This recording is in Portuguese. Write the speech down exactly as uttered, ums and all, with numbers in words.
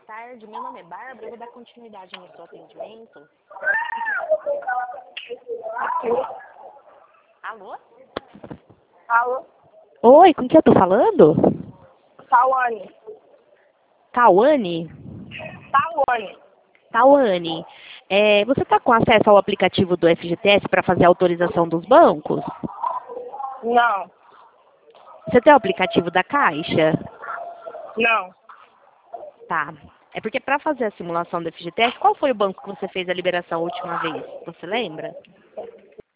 tarde. Meu nome é Bárbara. Eu vou dar continuidade no seu atendimento. Alô? Alô? Oi, com quem eu tô falando? Tawane. Tawane? Tawane. Tawane. É, você está com acesso ao aplicativo do F G T S para fazer a autorização dos bancos? Não. Você tem o aplicativo da Caixa? Não. Tá. É porque para fazer a simulação do F G T S, qual foi o banco que você fez a liberação a última vez? Você lembra?